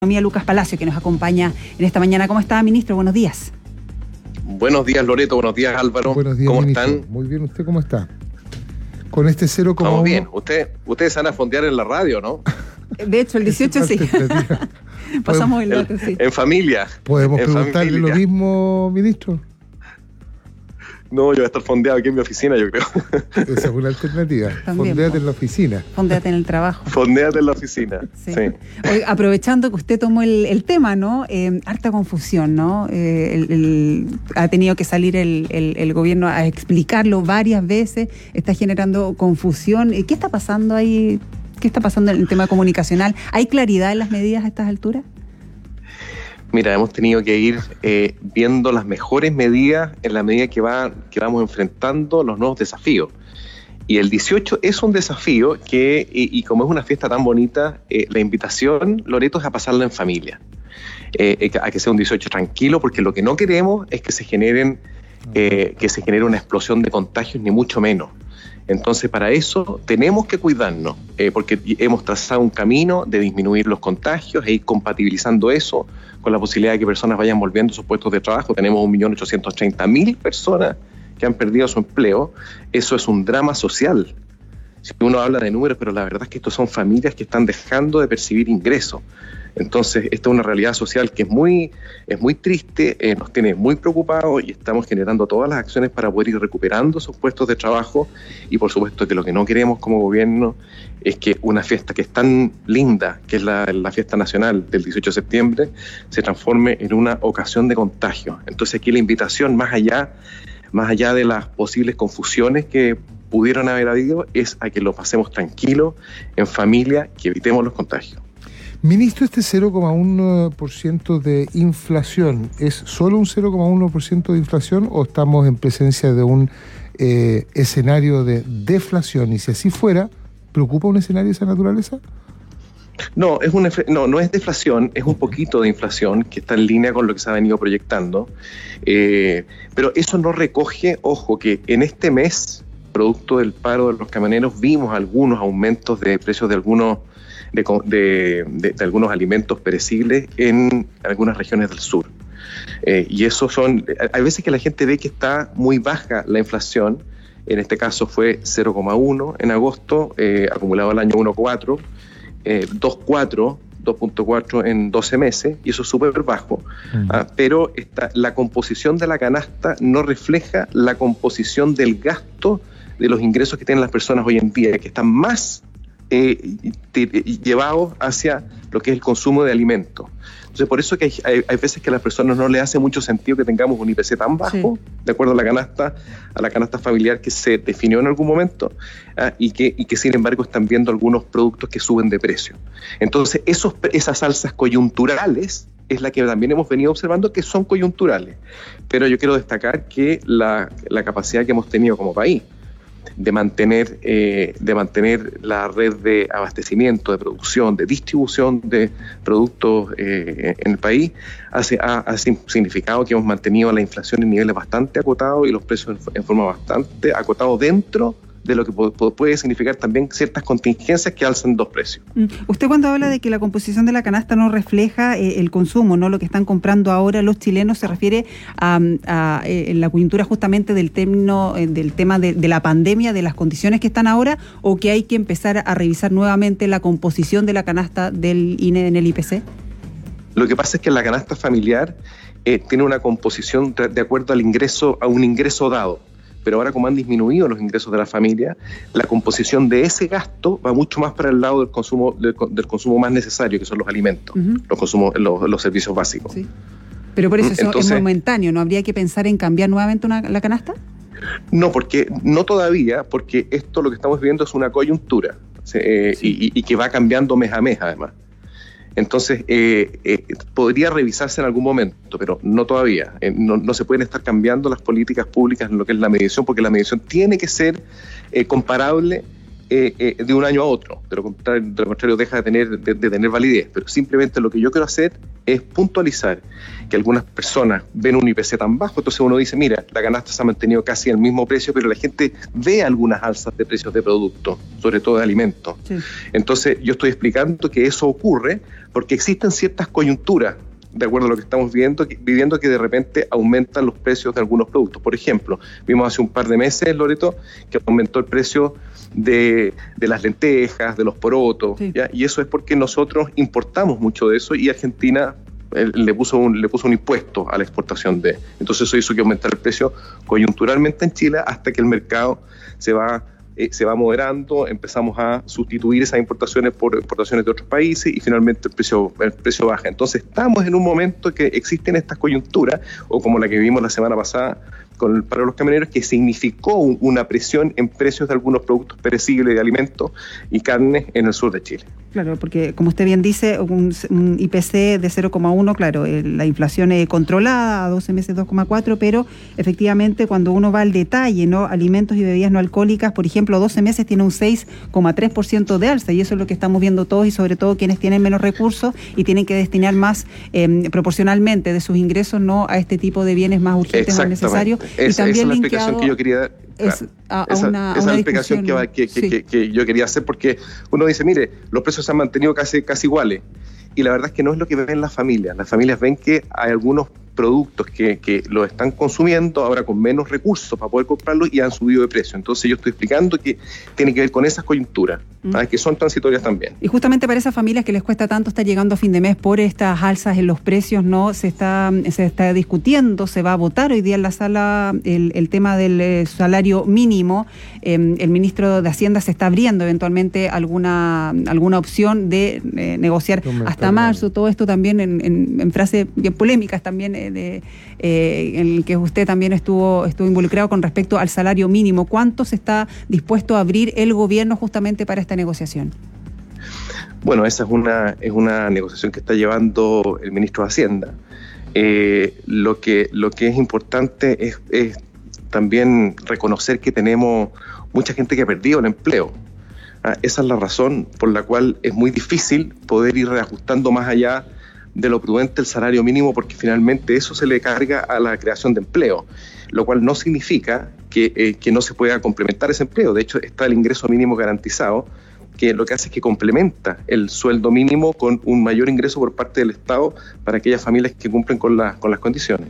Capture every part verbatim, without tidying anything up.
Economía, Lucas Palacio, que nos acompaña en esta mañana. ¿Cómo está, ministro? Buenos días. Buenos días, Loreto. Buenos días, Álvaro. Buenos días, ¿Cómo ministro? están? Muy bien, ¿usted cómo está? Con este cero coma uno... Estamos bien. Usted, ustedes van a fondear en la radio, ¿no? De hecho, el dieciocho sí. Pasamos el dato, sí. En familia. ¿Podemos en preguntarle familia. lo mismo, ministro? No, yo voy a estar fondeado aquí en mi oficina, yo creo. Esa es una alternativa. También, Fondéate po. en la oficina. Fondéate en el trabajo. Fondéate en la oficina. Sí. Sí. Hoy, aprovechando que usted tomó el, el tema, ¿no? Eh, harta confusión, ¿no? Eh, el, el, ha tenido que salir el, el, el gobierno a explicarlo varias veces, está generando confusión. ¿Qué está pasando ahí? ¿Qué está pasando en el tema comunicacional? ¿Hay claridad en las medidas a estas alturas? Mira, hemos tenido que ir eh, viendo las mejores medidas en la medida que, va, que vamos enfrentando los nuevos desafíos. Y el dieciocho es un desafío que, y, y como es una fiesta tan bonita, eh, la invitación, Loreto, es a pasarla en familia. Eh, a que sea un dieciocho tranquilo, porque lo que no queremos es que se generen, eh, que se genere una explosión de contagios, ni mucho menos. Entonces, para eso tenemos que cuidarnos, eh, porque hemos trazado un camino de disminuir los contagios e ir compatibilizando eso con la posibilidad de que personas vayan volviendo a sus puestos de trabajo. Tenemos un millón ochocientos treinta mil personas que han perdido su empleo. Eso es un drama social. Si uno habla de números, pero la verdad es que estos son familias que están dejando de percibir ingresos. Entonces, esta es una realidad social que es muy, es muy triste, eh, nos tiene muy preocupados y estamos generando todas las acciones para poder ir recuperando esos puestos de trabajo. Y por supuesto que lo que no queremos como gobierno es que una fiesta que es tan linda, que es la, la fiesta nacional del dieciocho de septiembre, se transforme en una ocasión de contagio. Entonces aquí la invitación, más allá, más allá de las posibles confusiones que pudieron haber habido, es a que lo pasemos tranquilo, en familia, que evitemos los contagios. Ministro, este cero coma uno por ciento de inflación, ¿es solo un cero coma uno por ciento de inflación o estamos en presencia de un eh, escenario de deflación? Y si así fuera, ¿preocupa un escenario de esa naturaleza? No, es una, no, no es deflación, es un poquito de inflación que está en línea con lo que se ha venido proyectando. Eh, pero eso no recoge, ojo, que en este mes, producto del paro de los camioneros, vimos algunos aumentos de precios de algunos De, de, de, de algunos alimentos perecibles en algunas regiones del sur. Eh, y eso son, hay veces que la gente ve que está muy baja la inflación, en este caso fue cero coma uno en agosto, eh, acumulado el año uno coma cuatro, eh, dos punto cuatro en doce meses, y eso es súper bajo. Mm. Ah, pero esta, la composición de la canasta no refleja la composición del gasto de los ingresos que tienen las personas hoy en día, que están más Eh, llevados hacia lo que es el consumo de alimentos. Entonces, por eso que hay, hay, hay veces que a las personas no les hace mucho sentido que tengamos un I P C tan bajo, sí, de acuerdo a la canasta, a la canasta familiar que se definió en algún momento, ¿ah? y, que, y que sin embargo están viendo algunos productos que suben de precio. Entonces, esos, esas alzas coyunturales es la que también hemos venido observando que son coyunturales. Pero yo quiero destacar que la, la capacidad que hemos tenido como país de mantener, eh, de mantener la red de abastecimiento, de producción, de distribución de productos eh, en el país, hace, ha, ha significado que hemos mantenido la inflación en niveles bastante acotados y los precios en, en forma bastante acotados dentro de lo que puede significar también ciertas contingencias que alzan dos precios. Usted cuando habla de que la composición de la canasta no refleja eh, el consumo, no lo que están comprando ahora los chilenos, ¿se refiere a, a, a en la coyuntura justamente del término, eh, del tema de, de la pandemia, de las condiciones que están ahora, o que hay que empezar a revisar nuevamente la composición de la canasta del I N E en el I P C? Lo que pasa es que la canasta familiar eh, tiene una composición de, de acuerdo al ingreso, a un ingreso dado. Pero ahora, como han disminuido los ingresos de la familia, la composición de ese gasto va mucho más para el lado del consumo del, del consumo más necesario, que son los alimentos, uh-huh. los, consumos, los, los servicios básicos. Sí. Pero por eso, eso Entonces, es momentáneo, ¿no habría que pensar en cambiar nuevamente una, la canasta? No, porque no todavía, porque esto lo que estamos viviendo es una coyuntura, eh, sí. y, y que va cambiando mes a mes además. Entonces, eh, eh, podría revisarse en algún momento, pero no todavía. Eh, no, no se pueden estar cambiando las políticas públicas en lo que es la medición, porque la medición tiene que ser eh, comparable eh, eh, de un año a otro, de lo contrario, de lo contrario deja de tener, de, de tener validez, pero simplemente lo que yo quiero hacer es puntualizar que algunas personas ven un I P C tan bajo, entonces uno dice, mira, la canasta se ha mantenido casi al mismo precio, pero la gente ve algunas alzas de precios de productos, sobre todo de alimentos. Sí. Entonces yo estoy explicando que eso ocurre porque existen ciertas coyunturas, de acuerdo a lo que estamos viviendo, que, viviendo que de repente aumentan los precios de algunos productos. Por ejemplo, vimos hace un par de meses, Loreto, que aumentó el precio de, de las lentejas, de los porotos, sí. ¿ya? Y eso es porque nosotros importamos mucho de eso y Argentina eh, le puso un, le puso un impuesto a la exportación de. Entonces eso hizo que aumentara el precio coyunturalmente en Chile hasta que el mercado se va Eh, se va moderando, empezamos a sustituir esas importaciones por importaciones de otros países y finalmente el precio, el precio baja. Entonces estamos en un momento que existen estas coyunturas, o como la que vivimos la semana pasada con el paro de los camioneros, que significó un, una presión en precios de algunos productos perecibles de alimentos y carne en el sur de Chile. Claro, porque como usted bien dice, un, un I P C de cero coma uno, claro, eh, la inflación es controlada, a doce meses dos coma cuatro, pero efectivamente cuando uno va al detalle, ¿no? Alimentos y bebidas no alcohólicas, por ejemplo, doce meses tiene un seis coma tres por ciento de alza, y eso es lo que estamos viendo todos, y sobre todo quienes tienen menos recursos y tienen que destinar más eh, proporcionalmente de sus ingresos, ¿no?, a este tipo de bienes más urgentes o necesarios. Esa, y también esa es la explicación que yo quería dar. Claro. A, a esa una, esa es la explicación que, que, que, sí. que, que yo quería hacer, porque uno dice, mire, los precios se han mantenido casi, casi iguales, y la verdad es que no es lo que ven las familias. Las familias ven que hay algunos productos que, que los están consumiendo ahora con menos recursos para poder comprarlos y han subido de precio. Entonces yo estoy explicando que tiene que ver con esas coyunturas, mm. ¿sabes? Que son transitorias también. Y justamente para esas familias que les cuesta tanto estar llegando a fin de mes por estas alzas en los precios, ¿no? Se está, se está discutiendo, se va a votar hoy día en la sala el, el tema del eh, salario mínimo. Eh, el ministro de Hacienda se está abriendo eventualmente alguna, alguna opción de eh, negociar hasta marzo. Todo esto también en, en, en frases bien polémicas también eh, de, eh, en el que usted también estuvo, estuvo involucrado con respecto al salario mínimo. ¿Cuánto se está dispuesto a abrir el gobierno justamente para esta negociación? Bueno, esa es una, es una negociación que está llevando el ministro de Hacienda. Eh, lo que, lo que es importante es, es también reconocer que tenemos mucha gente que ha perdido el empleo. Ah, esa es la razón por la cual es muy difícil poder ir reajustando más allá de lo prudente el salario mínimo, porque finalmente eso se le carga a la creación de empleo, lo cual no significa que, eh, que no se pueda complementar ese empleo. De hecho, está el ingreso mínimo garantizado, que lo que hace es que complementa el sueldo mínimo con un mayor ingreso por parte del Estado para aquellas familias que cumplen con, la, con las condiciones.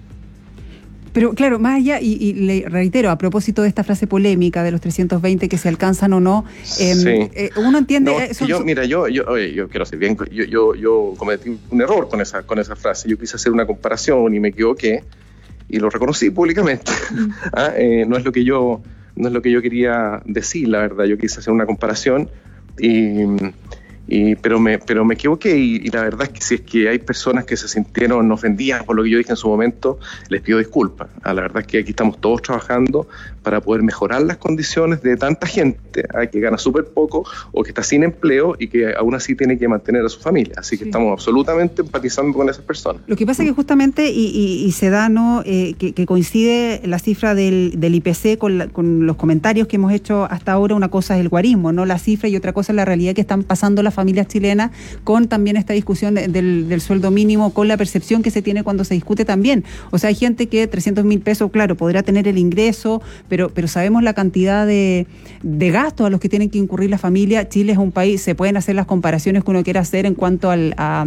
Pero claro, más allá, y, y le reitero, a propósito de esta frase polémica de los trescientos veinte que se alcanzan o no, eh, sí. eh, uno entiende... No, eh, son, yo, mira, yo, yo, oye, yo quiero ser bien, yo, yo, yo cometí un error con esa, con esa frase. Yo quise hacer una comparación y me equivoqué y lo reconocí públicamente. Mm. ¿Ah? Eh, no es lo que yo, no es lo que yo quería decir, la verdad. Yo quise hacer una comparación y... Y, pero me pero me equivoqué y, y la verdad es que si es que hay personas que se sintieron ofendidas por lo que yo dije en su momento, les pido disculpas. Ah, la verdad es que aquí estamos todos trabajando para poder mejorar las condiciones de tanta gente ah, que gana súper poco o que está sin empleo y que aún así tiene que mantener a su familia. Así que sí, estamos absolutamente empatizando con esas personas. Lo que pasa es que justamente, y, y, y se da, ¿no? Eh, que, que coincide la cifra del, del I P C con, la, con los comentarios que hemos hecho hasta ahora. Una cosa es el guarismo, ¿no? La cifra, y otra cosa es la realidad que están pasando las familias chilenas con también esta discusión del, del sueldo mínimo, con la percepción que se tiene cuando se discute también. O sea, hay gente que trescientos mil pesos, claro, podrá tener el ingreso, pero, pero sabemos la cantidad de, de gastos a los que tienen que incurrir la familia. Chile es un país, se pueden hacer las comparaciones que uno quiera hacer en cuanto al, a,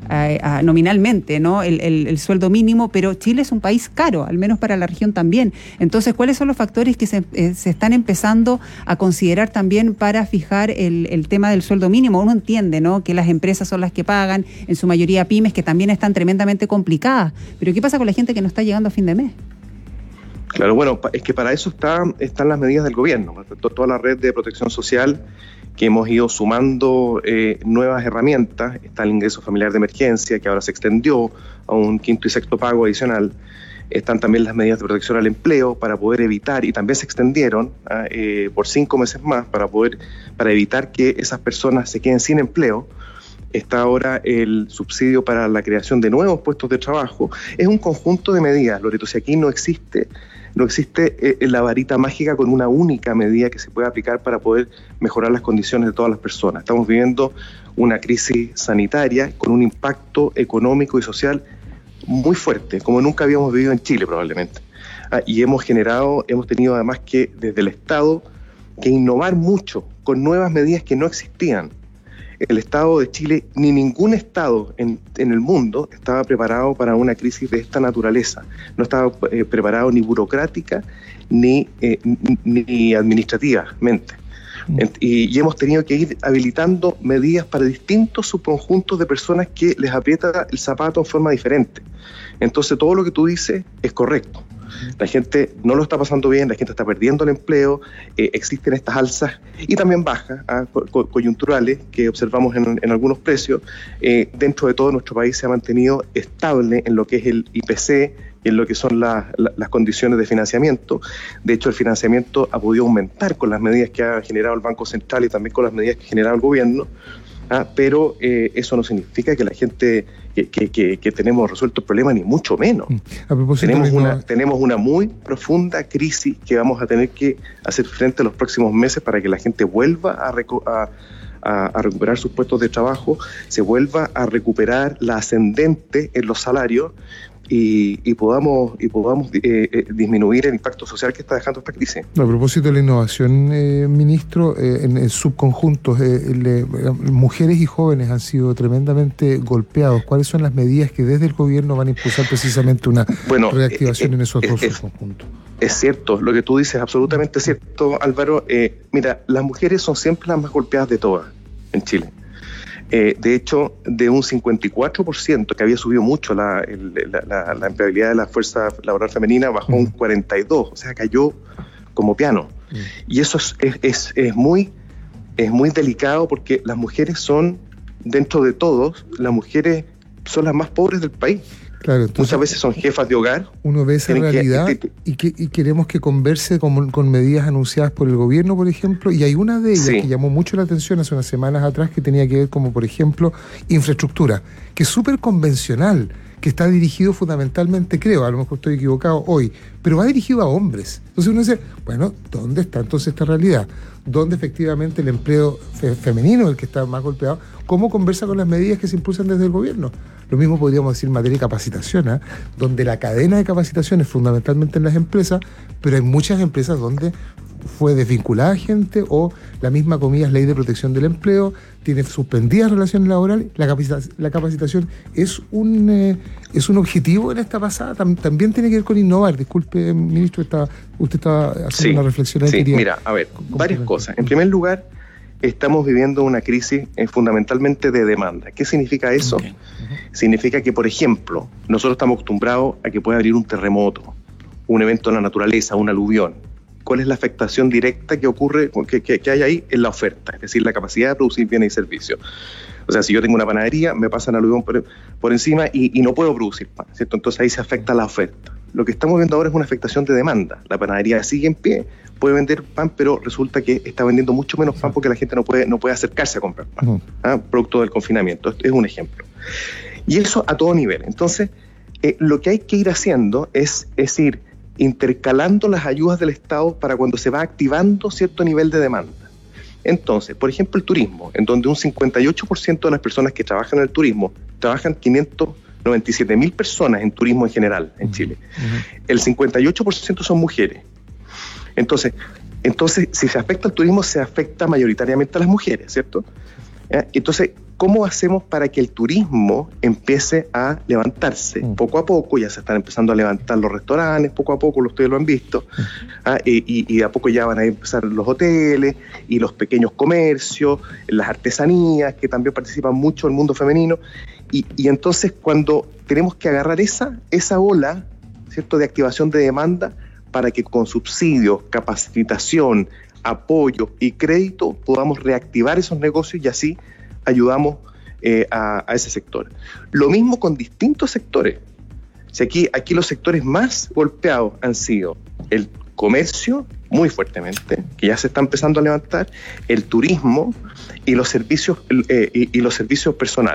a, a nominalmente, ¿no? El, el, el sueldo mínimo, pero Chile es un país caro, al menos para la región también. Entonces, ¿cuáles son los factores que se, eh, se están empezando a considerar también para fijar el, el tema del sueldo mínimo? Uno entiende, ¿no?, que las empresas son las que pagan, en su mayoría pymes, que también están tremendamente complicadas. Pero ¿qué pasa con la gente que no está llegando a fin de mes? Claro, bueno, es que para eso está, están las medidas del gobierno, toda la red de protección social, que hemos ido sumando eh, nuevas herramientas. Está el ingreso familiar de emergencia, que ahora se extendió a un quinto y sexto pago adicional. Están también las medidas de protección al empleo para poder evitar, y también se extendieron eh, por cinco meses más para poder para evitar que esas personas se queden sin empleo. Está ahora el subsidio para la creación de nuevos puestos de trabajo. Es un conjunto de medidas, Loreto. Si aquí no existe no existe eh, la varita mágica con una única medida que se pueda aplicar para poder mejorar las condiciones de todas las personas. Estamos viviendo una crisis sanitaria con un impacto económico y social muy fuerte, como nunca habíamos vivido en Chile probablemente. Ah, y hemos generado, hemos tenido además que desde el Estado que innovar mucho con nuevas medidas que no existían. El Estado de Chile, ni ningún Estado en, en el mundo estaba preparado para una crisis de esta naturaleza. No estaba eh, preparado ni burocrática ni, eh, ni, ni administrativamente. Mm. Y, y hemos tenido que ir habilitando medidas para distintos subconjuntos de personas que les aprieta el zapato en forma diferente. Entonces todo lo que tú dices es correcto. La gente no lo está pasando bien, la gente está perdiendo el empleo, eh, existen estas alzas y también bajas ¿ah? co- coyunturales que observamos en, en algunos precios. Eh, dentro de todo nuestro país se ha mantenido estable en lo que es el I P C y en lo que son la, la, las condiciones de financiamiento. De hecho, el financiamiento ha podido aumentar con las medidas que ha generado el Banco Central y también con las medidas que ha generado el gobierno. Ah, pero eh, eso no significa que la gente, que, que, que, que tenemos resuelto el problema, ni mucho menos. A propósito, tenemos, una, no... tenemos una muy profunda crisis que vamos a tener que hacer frente a los próximos meses para que la gente vuelva a, recu- a, a, a recuperar sus puestos de trabajo, se vuelva a recuperar la ascendente en los salarios y, y podamos, y podamos eh, eh, disminuir el impacto social que está dejando esta crisis. A propósito de la innovación, eh, ministro, eh, en, en subconjuntos, eh, le, mujeres y jóvenes han sido tremendamente golpeados. ¿Cuáles son las medidas que desde el gobierno van a impulsar precisamente una bueno, reactivación eh, en esos eh, dos eh, subconjuntos? Es cierto, lo que tú dices es absolutamente cierto, Álvaro. Eh, mira, las mujeres son siempre las más golpeadas de todas en Chile. Eh, de hecho, de un cincuenta y cuatro por ciento que había subido mucho la, el, la, la, la empleabilidad de la fuerza laboral femenina, bajó un cuarenta y dos por ciento, o sea, cayó como piano. Mm. Y eso es, es, es, es, muy, es muy delicado porque las mujeres son, dentro de todos, las mujeres son las más pobres del país. Claro, entonces, muchas veces son jefas de hogar. Uno ve esa realidad que, que, y, que, y queremos que converse con, con medidas anunciadas por el gobierno, por ejemplo, y hay una de ellas sí. que llamó mucho la atención hace unas semanas atrás, que tenía que ver como, por ejemplo, infraestructura, que es súper convencional, que está dirigido fundamentalmente, creo, a lo mejor estoy equivocado hoy, pero va dirigido a hombres. Entonces uno dice, bueno, ¿dónde está entonces esta realidad? ¿Dónde efectivamente el empleo fe- femenino, el que está más golpeado, cómo conversa con las medidas que se impulsan desde el gobierno? Lo mismo podríamos decir en materia de capacitación, ¿eh? Donde la cadena de capacitación es fundamentalmente en las empresas, pero hay muchas empresas donde fue desvinculada gente o la misma, comillas, ley de protección del empleo, tiene suspendidas relaciones laborales. La, capacita- la capacitación es un eh, es un objetivo en esta pasada, Tam- también tiene que ver con innovar. Disculpe, ministro, está, usted estaba haciendo sí, una reflexión ahí. Sí, quería, mira, a ver, varias cosas. En primer lugar, estamos viviendo una crisis eh, fundamentalmente de demanda. ¿Qué significa eso? Okay. Uh-huh. Significa que, por ejemplo, nosotros estamos acostumbrados a que pueda abrir un terremoto, un evento de la naturaleza, un aluvión. ¿Cuál es la afectación directa que ocurre, que, que, que hay ahí en la oferta? Es decir, la capacidad de producir bienes y servicios. O sea, si yo tengo una panadería, me pasan aluvión por, por encima y, y no puedo producir pan, ¿cierto? Entonces ahí se afecta la oferta. Lo que estamos viendo ahora es una afectación de demanda. La panadería sigue en pie, puede vender pan, pero resulta que está vendiendo mucho menos pan porque la gente no puede, no puede acercarse a comprar pan, uh-huh. ¿ah? Producto del confinamiento. Esto es un ejemplo. Y eso a todo nivel. Entonces, eh, lo que hay que ir haciendo es, es ir intercalando las ayudas del Estado para cuando se va activando cierto nivel de demanda. Entonces, por ejemplo, el turismo, en donde un cincuenta y ocho por ciento de las personas que trabajan en el turismo, trabajan quinientas noventa y siete mil personas en turismo en general en Chile. Uh-huh. El cincuenta y ocho por ciento son mujeres. Entonces, entonces, si se afecta al turismo, se afecta mayoritariamente a las mujeres, ¿cierto? ¿Eh? Entonces, ¿cómo hacemos para que el turismo empiece a levantarse? Uh-huh. Poco a poco, ya se están empezando a levantar los restaurantes, poco a poco, ustedes lo han visto, uh-huh. ¿ah? y, y, y a poco ya van a empezar los hoteles y los pequeños comercios, las artesanías, que también participan mucho en el mundo femenino. Y, y entonces cuando tenemos que agarrar esa, esa ola, ¿cierto?, de activación de demanda para que con subsidios, capacitación, apoyo y crédito podamos reactivar esos negocios y así ayudamos eh, a, a ese sector. Lo mismo con distintos sectores. O sea, aquí, aquí los sectores más golpeados han sido el comercio, muy fuertemente, que ya se está empezando a levantar, el turismo y los servicios, eh, y, y los servicios personales.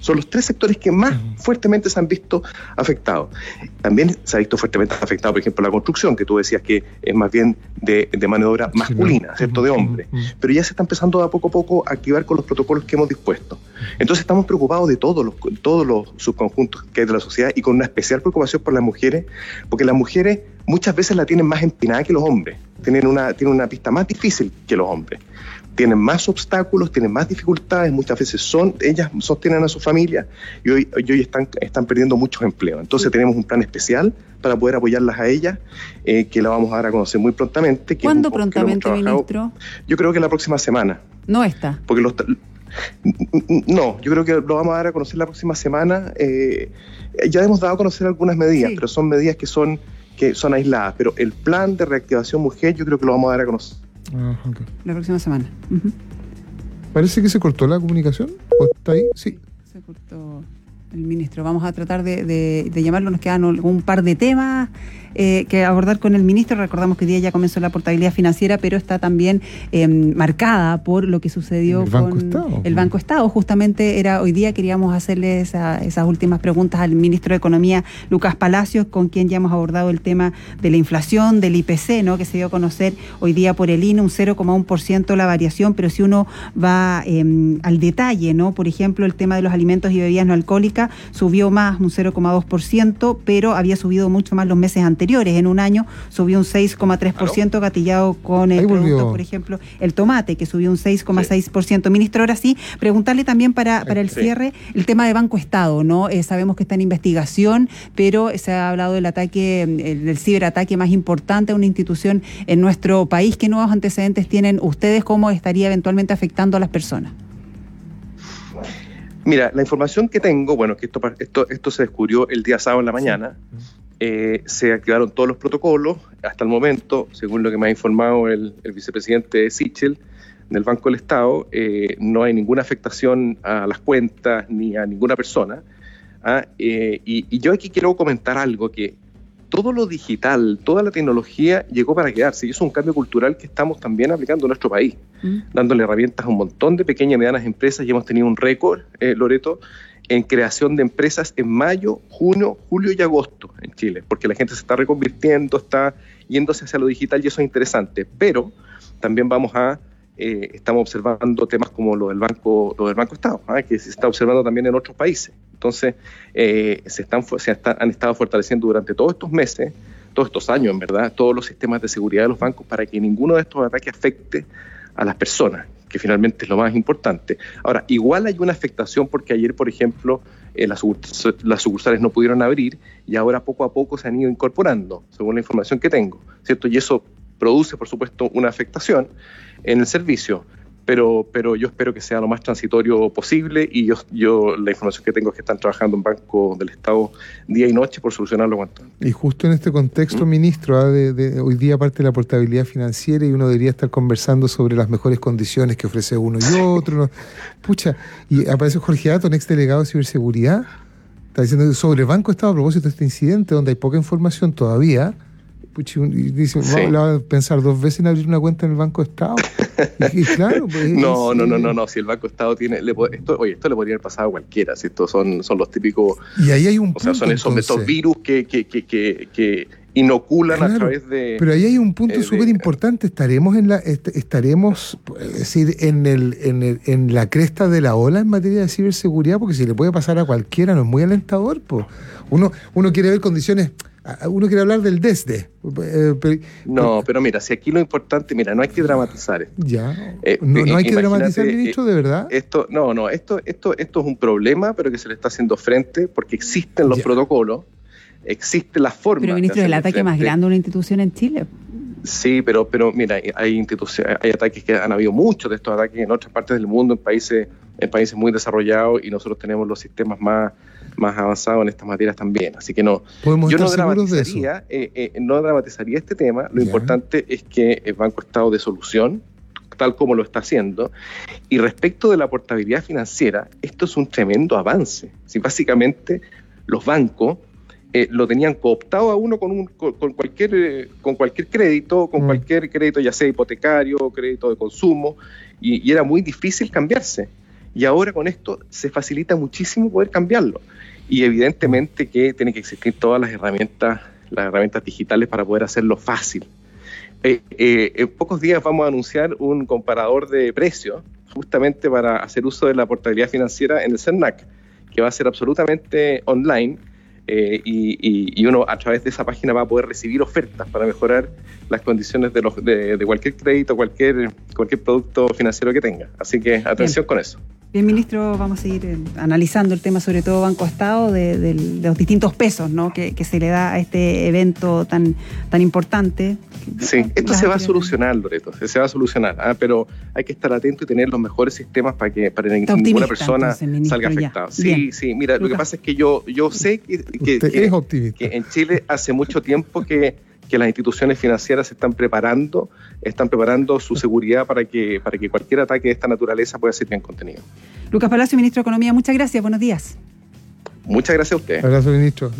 Son los tres sectores que más fuertemente se han visto afectados. También se ha visto fuertemente afectado, por ejemplo, la construcción, que tú decías que es más bien de, de mano de obra masculina, sí, ¿cierto? De hombres. Pero ya se está empezando a poco a poco a activar con los protocolos que hemos dispuesto. Entonces estamos preocupados de todos los, todos los subconjuntos que hay de la sociedad y con una especial preocupación por las mujeres, porque las mujeres muchas veces la tienen más empinada que los hombres. Tienen una, tienen una pista más difícil que los hombres. Tienen más obstáculos, tienen más dificultades, muchas veces son, ellas sostienen a su familia y hoy, hoy están, están perdiendo muchos empleos. Entonces tenemos un plan especial para poder apoyarlas a ellas, eh, que la vamos a dar a conocer muy prontamente. Que ¿Cuándo un, prontamente, ministro? Yo creo que la próxima semana. No está. Porque los, no, yo creo que lo vamos a dar a conocer la próxima semana. Eh, ya hemos dado a conocer algunas medidas, sí, pero son medidas que son, que son aisladas. Pero el plan de reactivación mujer yo creo que lo vamos a dar a conocer. Ah, okay. La próxima semana. Uh-huh. Parece que se cortó la comunicación. ¿O está ahí? Sí. Se cortó el ministro. Vamos a tratar de, de, de llamarlo. Nos quedan un par de temas eh, que abordar con el ministro. Recordamos que hoy día ya comenzó la portabilidad financiera, pero está también eh, marcada por lo que sucedió el con Banco Estado. el Banco Estado. Justamente era hoy día, queríamos hacerle esa, esas últimas preguntas al ministro de Economía, Lucas Palacios, con quien ya hemos abordado el tema de la inflación, del I P C, ¿no?, que se dio a conocer hoy día por el I N E, un cero coma uno por ciento la variación, pero si uno va eh, al detalle, ¿no?, por ejemplo, el tema de los alimentos y bebidas no alcohólicas subió más, un cero coma dos por ciento, pero había subido mucho más los meses anteriores. En un año subió un seis coma tres por ciento, claro, gatillado con el producto, por ejemplo, el tomate, que subió un seis coma seis por ciento. Sí. Ministro, ahora sí, preguntarle también para, para el sí. cierre, el tema de Banco Estado, ¿no? Eh, sabemos que está en investigación, pero se ha hablado del ataque, el, del ciberataque más importante a una institución en nuestro país. ¿Qué nuevos antecedentes tienen ustedes? ¿Cómo estaría eventualmente afectando a las personas? Mira, la información que tengo, bueno, que esto, esto, esto se descubrió el día sábado en la mañana. Sí. Eh, se activaron todos los protocolos. Hasta el momento, según lo que me ha informado el, el vicepresidente Sichel del Banco del Estado, eh, no hay ninguna afectación a las cuentas ni a ninguna persona. ¿ah? Eh, y, y yo aquí quiero comentar algo, que todo lo digital, toda la tecnología llegó para quedarse, y eso es un cambio cultural que estamos también aplicando en nuestro país, mm. dándole herramientas a un montón de pequeñas y medianas empresas, y hemos tenido un récord, eh, Loreto, en creación de empresas en mayo, junio, julio y agosto en Chile, porque la gente se está reconvirtiendo, está yéndose hacia lo digital, y eso es interesante. Pero también vamos a, eh, estamos observando temas como lo del Banco, lo del Banco Estado, ¿eh? que se está observando también en otros países. Entonces, eh, se, están, se están, han estado fortaleciendo durante todos estos meses, todos estos años, en verdad, todos los sistemas de seguridad de los bancos para que ninguno de estos ataques afecte a las personas, que finalmente es lo más importante. Ahora, igual hay una afectación porque ayer, por ejemplo, eh, las, las sucursales no pudieron abrir y ahora poco a poco se han ido incorporando, según la información que tengo, ¿cierto? Y eso produce, por supuesto, una afectación en el servicio, pero, pero yo espero que sea lo más transitorio posible, y yo, yo la información que tengo es que están trabajando en Banco del Estado día y noche por solucionarlo cuanto antes. Y justo en este contexto, ¿Mm? ministro, ¿ah? de, de, hoy día parte de la portabilidad financiera y uno debería estar conversando sobre las mejores condiciones que ofrece uno y otro. ¿no? Pucha, y aparece Jorge Atton, ex delegado de ciberseguridad, está diciendo sobre Banco Estado a propósito de este incidente donde hay poca información todavía. Pucha, y dice, sí. va, va a pensar dos veces en abrir una cuenta en el Banco Estado. Y, y claro, pues, no, sí. no, no, no, no, si el Banco Estado tiene, le, esto, oye, esto le podría haber pasado a cualquiera, si estos son, son los típicos, y ahí hay un o punto, sea, son esos, estos virus que, que, que, que, que inoculan claro, a través de... Pero ahí hay un punto eh, súper importante, estaremos en la, est estaremos, es decir, en el, en el, en la cresta de la ola en materia de ciberseguridad, porque si le puede pasar a cualquiera no es muy alentador, pues. Uno, uno quiere ver condiciones. Uno quiere hablar del desde. Eh, pero, no, pero mira, si aquí lo importante, mira, no hay que dramatizar esto. Ya. Eh, no, no hay que dramatizar, ministro, de verdad. Esto, no, no, esto, esto, esto es un problema, pero que se le está haciendo frente porque existen los ya. protocolos, existe la forma. Pero, ministro, es el ataque frente. más grande a una institución en Chile. Sí, pero, pero mira, hay instituciones, hay ataques que han habido muchos de estos ataques en otras partes del mundo, en países, en países muy desarrollados, y nosotros tenemos los sistemas más, más avanzados en estas materias también. Así que no, yo no dramatizaría, eh, eh, no dramatizaría este tema. Lo ya. importante es que el Banco Estado dé solución, tal como lo está haciendo. Y respecto de la portabilidad financiera, esto es un tremendo avance. Si básicamente los bancos Eh, lo tenían cooptado a uno con, un, con, con, cualquier, eh, con cualquier crédito, con mm. cualquier crédito, ya sea hipotecario, crédito de consumo, y, y era muy difícil cambiarse. Y ahora con esto se facilita muchísimo poder cambiarlo. Y evidentemente que tienen que existir todas las herramientas, las herramientas digitales para poder hacerlo fácil. Eh, eh, en pocos días vamos a anunciar un comparador de precios justamente para hacer uso de la portabilidad financiera en el CERNAC, que va a ser absolutamente online. Eh, y, y, y uno a través de esa página va a poder recibir ofertas para mejorar las condiciones de, los, de, de cualquier crédito, cualquier, cualquier producto financiero que tenga. Así que atención Bien. con eso. Bien, ministro, vamos a seguir eh, analizando el tema, sobre todo Banco Estado, de, de, de los distintos pesos, ¿no? que, que se le da a este evento tan, tan importante. Sí, esto se va a solucionar, Loreto, se va a solucionar, ¿ah? Pero hay que estar atento y tener los mejores sistemas para que para que ninguna persona entonces, ministro, salga afectada. Sí, Bien. sí, mira, Lucas. Lo que pasa es que yo, yo sé que, que, que, es optimista. que en Chile hace mucho tiempo que que las instituciones financieras se están preparando, están preparando su seguridad para que, para que cualquier ataque de esta naturaleza pueda ser bien contenido. Lucas Palacio, ministro de Economía, muchas gracias, buenos días. Muchas gracias a usted. Abrazo, ministro.